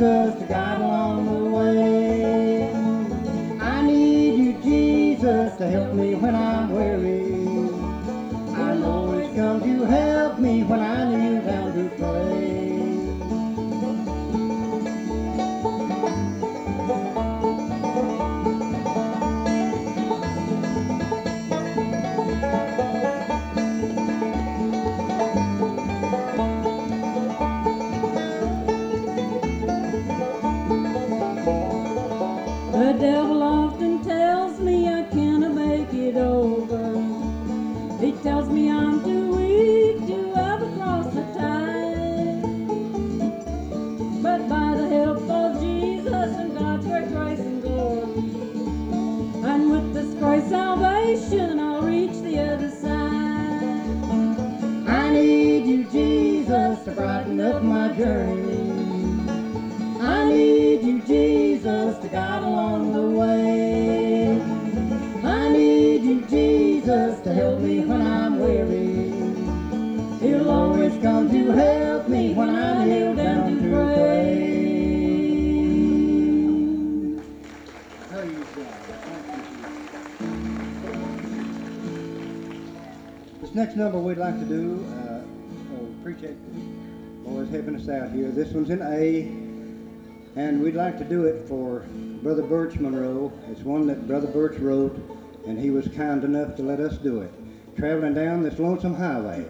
Jesus to guide along the way. I need you, Jesus, to help me when I'm weary. I'll always come to help me when I kneel down to pray. The devil often tells me I can't make it over. He tells me I'm too weak to ever cross the tide. But by the help of Jesus and God's great grace and glory, and with this great salvation, I'll reach the other side. I need you, Jesus, to brighten up my journey. I need you, Jesus, to guide along the way. I need you, Jesus, to help me when I'm weary. He'll always come to help me when I kneel down to pray. Praise God. This next number we'd like to do, appreciate the Lord's helping us out here. This one's in A, and we'd like to do it for Brother Birch Monroe. It's one that Brother Birch wrote, and he was kind enough to let us do it. Traveling down this lonesome highway.